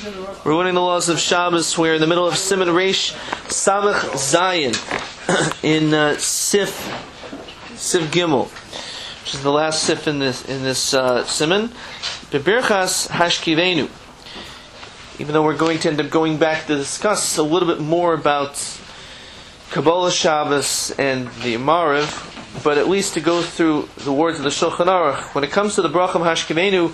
We're learning the laws of Shabbos. We're in the middle of Siman Reish Samach Zayin in Sif Gimel, which is the last Sif in this Siman. Bebirchas Hashkivenu. Even though we're going to end up going back to discuss a little bit more about Kabbalah Shabbos and the Mariv, but at least to go through the words of the Shulchan Aruch. When it comes to the Bracham Hashkivenu,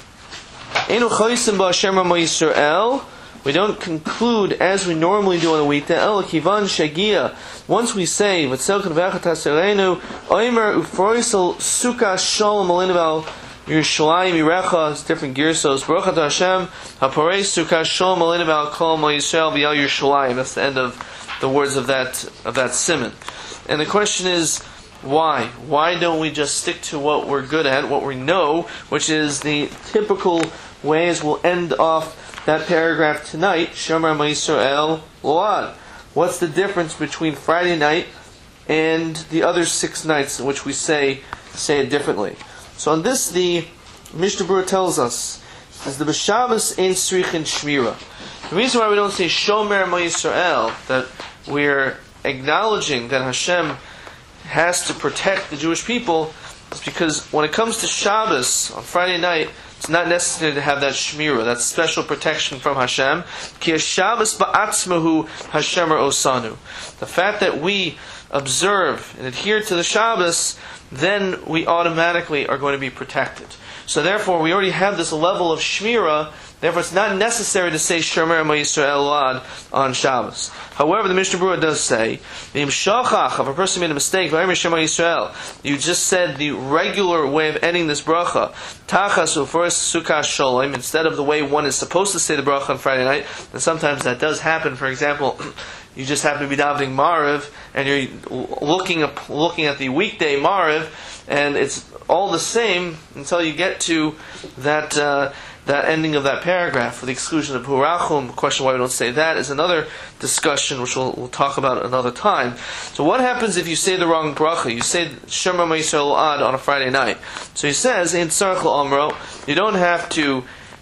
Einu Chosim Ba'Hashem Ramo Yisrael, we don't conclude as we normally do on the weekday. El Kivan Shagia. Once we say V'tzel V'achat Haserenu, Oimer Ufroisel Sukkah Shalom Alinaval Yerushalayim Yirecha. It's different girsos. Baruch Atah Hashem Haporei Sukkah Shalom Alinaval Kol Mo Yisrael B'Yal Yerushalayim. That's the end of the words of that siman. And the question is, why? Why don't we just stick to what we're good at, what we know, which is the typical ways we'll end off that paragraph tonight, Shomer Yisrael Load. What's the difference between Friday night and the other 6 nights in which we say it differently? So on this, the Mishnah Berurah tells us, is the B'Shabbos Ein Tzrichin Shmira. The reason why we don't say Shomer Yisrael, that we're acknowledging that Hashem has to protect the Jewish people, is because when it comes to Shabbos on Friday night, it's not necessary to have that shmira, that special protection from Hashem. Ki Shabbos ba'atzmahu Hashemer osanu. The fact that we observe and adhere to the Shabbos, then we automatically are going to be protected. So therefore, we already have this level of shmira. Therefore, it's not necessary to say Shomer Yisrael Lad on Shabbos. However, the Mishnah Berurah does say, if a person made a mistake, you just said the regular way of ending this bracha, Tachas first Sukkah Shalom, instead of the way one is supposed to say the bracha on Friday night. And sometimes that does happen. For example, you just happen to be davening Mariv, and you're looking at the weekday Mariv, and it's all the same until you get to that ending of that paragraph, for the exclusion of Hurachum. The question why we don't say that is another discussion, which we'll talk about another time. So what happens if you say the wrong bracha? You say Shomer Yisrael Ad on a Friday night. So he says, in Tzarech L'Omro, you don't have to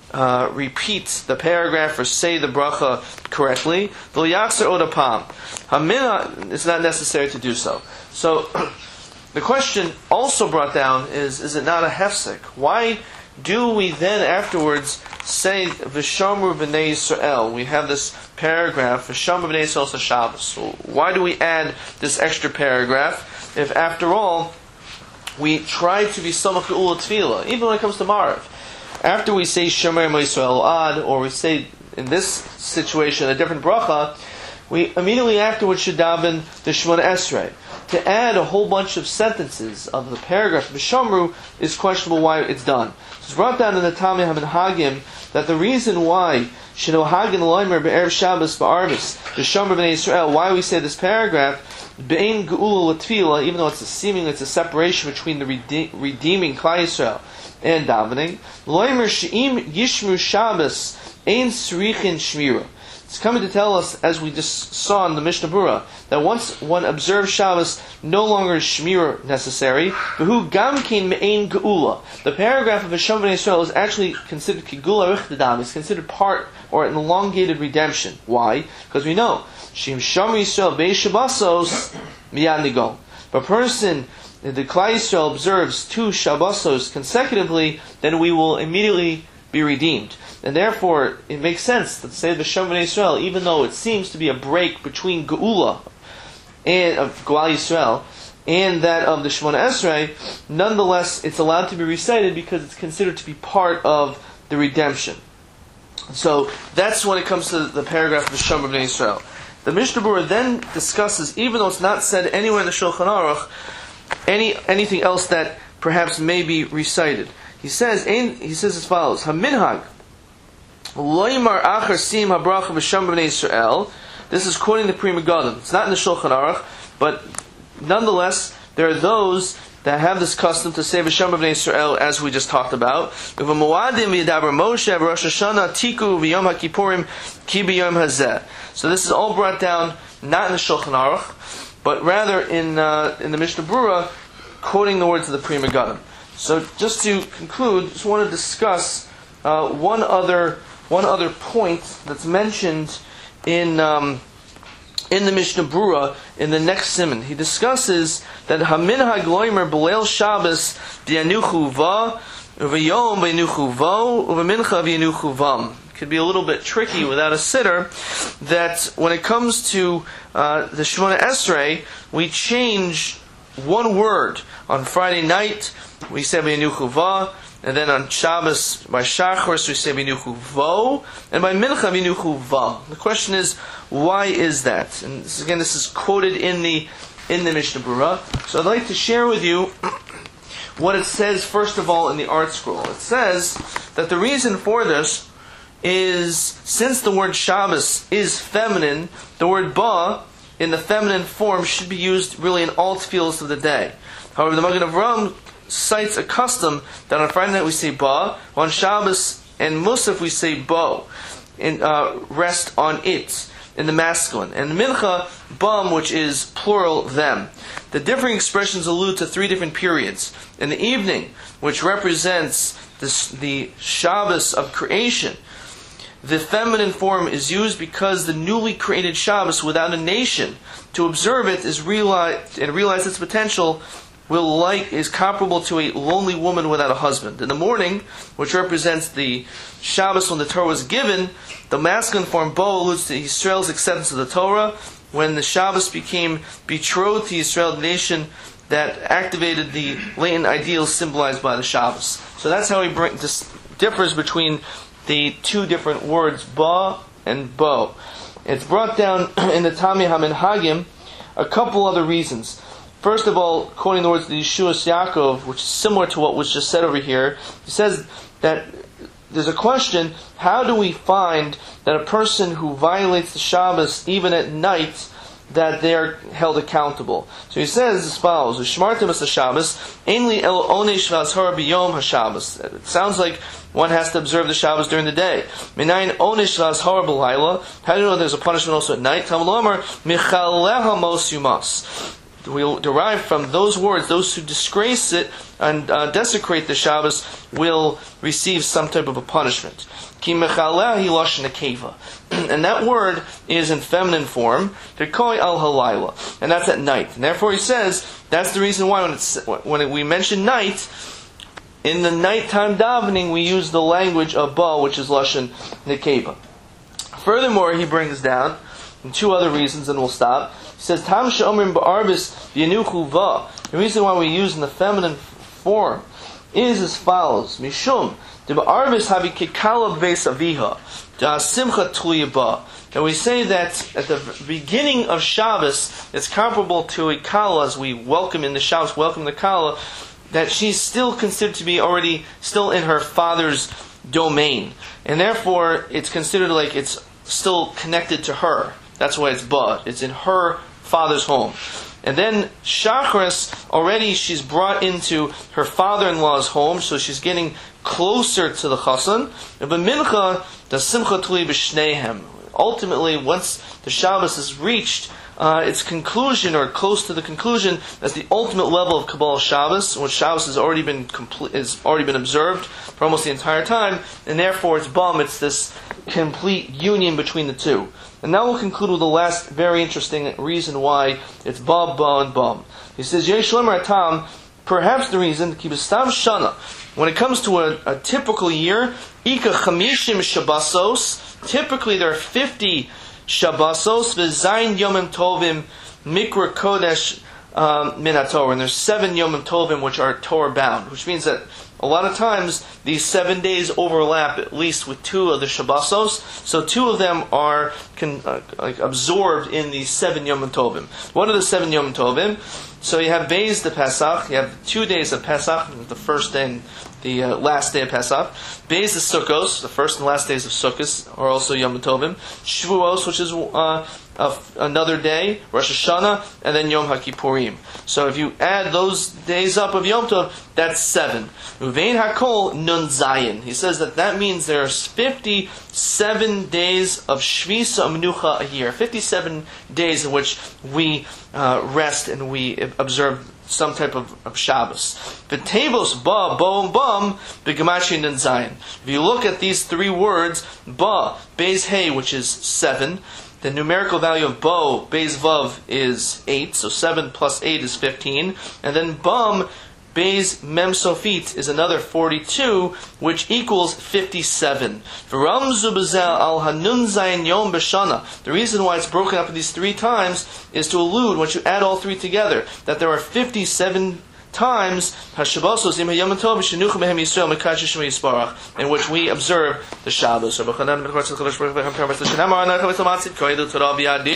repeat the paragraph or say the bracha correctly. V'l'yachzer od hapam. Hamina, it's not necessary to do so. So the question also brought down is it not a hefsek? Why do we then afterwards say V'shamru b'nei Yisrael? We have this paragraph, V'shamru b'nei Yisrael to Shabbos. So why do we add this extra paragraph if after all we try to be Samach Geula Tefillah, even when it comes to Mariv? After we say Shomer Yisrael Ad, or we say in this situation a different bracha, we immediately afterwards should daven the Shemona Esrei. To add a whole bunch of sentences of the paragraph of V'shamru is questionable why it's done. It's brought down in the Talmud HaMenhagim that the reason why Shino Hagin Loimer Be'erev Shabbos Ba'arvis V'shamru b'nei Yisrael, why we say this paragraph Be'ein Geula L'Tefillah, even though it's a separation between the redeeming Klal Yisrael and davening, Loimer She'im Yishmu Shabbos Ein Tzrichin Shmira. It's coming to tell us, as we just saw in the Mishnah Berurah, that once one observes Shabbos, no longer is Shmira necessary. V'hu gamkin me'ein geula. The paragraph of Hashem b'nei Yisrael is actually considered kigula richtadam. It's considered part or an elongated redemption. Why? Because we know Shim Shomer Yisrael be'esh Shabbosos miyad nigol. If a person, the Klal Yisrael, observes 2 Shabbosos consecutively, then we will immediately be redeemed. And therefore, it makes sense to say the Shomer Yisrael, even though it seems to be a break between Geula and of Klal Yisrael and that of the Shemona Esrei, nonetheless, it's allowed to be recited because it's considered to be part of the redemption. So that's when it comes to the paragraph of the Shomer Yisrael. The Mishnah Berurah then discusses, even though it's not said anywhere in the Shulchan Aruch, anything else that perhaps may be recited. He says as follows: Haminhag Loimar Achar Sim Habracha B'Shem B'nei Yisrael. This is quoting the Pri Megadim. It's not in the Shulchan Aruch, but nonetheless, there are those that have this custom to say B'Shem B'nei Yisrael, as we just talked about. V'Moadim V'Yadaber Moshe V'Rosh Hashanah Tiku V'Yom HaKippurim Ki B'Yom Hazeh. So this is all brought down not in the Shulchan Aruch, but rather in the Mishnah Berurah, quoting the words of the Pri Megadim. So just to conclude, just want to discuss one other one other point that's mentioned in the Mishnah Brura in the next siman. He discusses that Haminhag Loimer B'leil Shabbos V'yanuchu Va V'yom V'yanuchu Vo V'mincha V'yanuchu Vam. Could be a little bit tricky without a sitter. That when it comes to the Shemona Esrei, we change one word. On Friday night we say V'yanuchu Va, and then on Shabbos by Shachris we say V'yanuchu Vo, and by Mincha V'yanuchu Vam. The question is, why is that? And this is quoted in the Mishnah Brura. So I'd like to share with you what it says first of all in the Art Scroll. It says that the reason for this is, since the word Shabbos is feminine, the word Ba in the feminine form should be used really in all tefillos of the day. However, the Magen Avraham cites a custom that on Friday night we say Ba, on Shabbos and Musaf we say Bo, and rest on it in the masculine, and Mincha Bam, which is plural them. The differing expressions allude to three different periods. In the evening, which represents the Shabbos of creation, the feminine form is used because the newly created Shabbos without a nation to observe it is realize its potential is comparable to a lonely woman without a husband. In the morning, which represents the Shabbos when the Torah was given, the masculine form Bo alludes to Yisrael's acceptance of the Torah, when the Shabbos became betrothed to Yisrael, the nation that activated the latent ideals symbolized by the Shabbos. So that's how he differs between the two different words, Ba and Bo. It's brought down in the Tami HaMenhagim a couple other reasons. First of all, quoting the words of the Yeshuas Yaakov, which is similar to what was just said over here, he says that there's a question, how do we find that a person who violates the Shabbos even at night, that they're held accountable? So he says as follows, Shmartim es Shabbos, Einli el onesh v'azhara b'yom haShabbos. It sounds like one has to observe the Shabbos during the day. Minayin onesh v'azhara b'layla. How do you know there's a punishment also at night? Talmud Lomar, michaleha mos yumas. We'll derive from those words, those who disgrace it and desecrate the Shabbos will receive some type of a punishment. Ki mechalehi lashon nekeva. And that word is in feminine form, tekoi al halayla, and that's at night. And therefore he says, that's the reason why when we mention night, in the nighttime davening we use the language of Ba, which is lashon nekeva. Furthermore, he brings down two other reasons, and we'll stop. He says, Tam she'omrim ba'arvis v'yanuchu va. The reason why we use in the feminine form is as follows. Mishum, de ba'arvis havi kekala b'veis aviha, da simcha tluya ba. And we say that at the beginning of Shabbos, it's comparable to a kala, as we welcome in the Shabbos, welcome the kala, that she's still considered to be already still in her father's domain. And therefore, it's considered like it's still connected to her. That's why it's Ba. It's in her father's home. And then Shachris, already she's brought into her father-in-law's home, so she's getting closer to the Chassan. But Mincha, the Simcha Tuli B'Shneihem. Ultimately, once the Shabbos is reached, its conclusion, or close to the conclusion, that's the ultimate level of Kabbalah Shabbos, which Shabbos has already been observed for almost the entire time, and therefore it's Bam, it's this complete union between the two. And now we'll conclude with the last very interesting reason why it's Ba, Ba, and Bam. He says, Yesh Lemer Atam, perhaps the reason, Kibistam Shana, when it comes to a typical year, Ika Chamishim Shabbosos, typically there are 50 Shabbosos, V'zayin Yomim Tovim, Mikra Kodesh Min HaTorah, and there's 7 Yomim Tovim which are Torah bound, which means that a lot of times these 7 days overlap at least with 2 of the Shabbosos, so 2 of them are absorbed in the 7 Yom Tovim. What are the 7 Yom Tovim? So you have Beis the Pesach, you have 2 days of Pesach, the first day and the last day of Pesach. Beis the Sukkos, the first and last days of Sukkos are also Yom Tovim. Shavuos, which is another day, Rosh Hashanah, and then Yom HaKippurim. So if you add those days up of Yom Tov, that's 7. Uvein HaKol Nun Zayin. He says that means there's 57 days of Shvisa Menucha a year. 57 days in which we rest and we observe some type of Shabbos. V'tevos ba, bo, bum, b'gematria nun zayin. If you look at these three words, ba, beis hey, which is 7, the numerical value of bo, beis vav, is 8, so 7 plus 8 is 15, and then bum, beis mem sofit, is another 42, which equals 57. V'ramzu b'zeh al hanun zayin yom b'shana. The reason why it's broken up in these 3 times is to allude, once you add all 3 together, that there are 57 times in which we observe the Shabbos.